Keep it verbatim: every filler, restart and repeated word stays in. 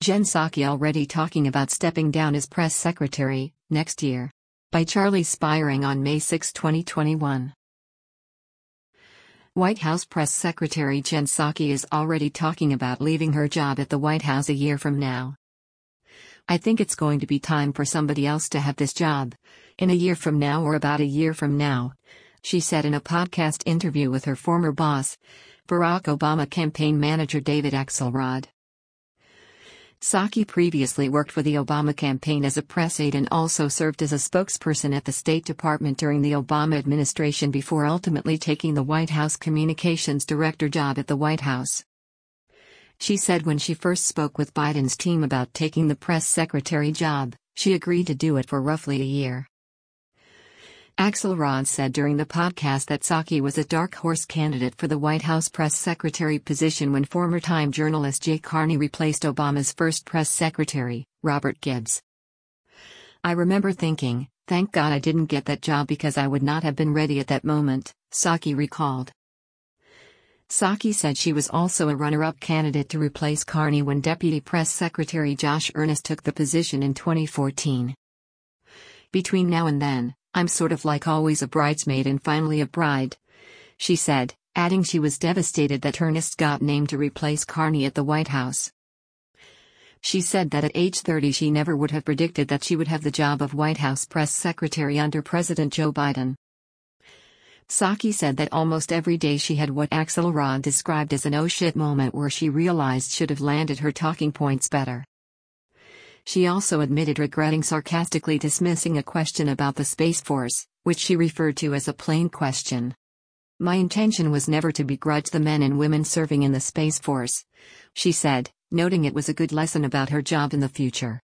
Jen Psaki already talking about stepping down as press secretary next year. By Charlie Spiring on May sixth, twenty twenty-one. White House Press Secretary Jen Psaki is already talking about leaving her job at the White House a year from now. "I think it's going to be time for somebody else to have this job, in a year from now or about a year from now," she said in a podcast interview with her former boss, Barack Obama campaign manager David Axelrod. Psaki previously worked for the Obama campaign as a press aide and also served as a spokesperson at the State Department during the Obama administration before ultimately taking the White House Communications Director job at the White House. She said when she first spoke with Biden's team about taking the press secretary job, she agreed to do it for roughly a year. Axelrod said during the podcast that Psaki was a dark horse candidate for the White House press secretary position when former Time journalist Jay Carney replaced Obama's first press secretary, Robert Gibbs. "I remember thinking, thank God I didn't get that job because I would not have been ready at that moment," Psaki recalled. Psaki said she was also a runner-up candidate to replace Carney when Deputy Press Secretary Josh Earnest took the position in twenty fourteen. "Between now and then, I'm sort of like always a bridesmaid and finally a bride," she said, adding she was devastated that Earnest got named to replace Carney at the White House. She said that at age thirty she never would have predicted that she would have the job of White House press secretary under President Joe Biden. Psaki said that almost every day she had what Axelrod described as an oh shit moment where she realized should have landed her talking points better. She also admitted regretting sarcastically dismissing a question about the Space Force, which she referred to as a plain question. "My intention was never to begrudge the men and women serving in the Space Force," she said, noting it was a good lesson about her job in the future.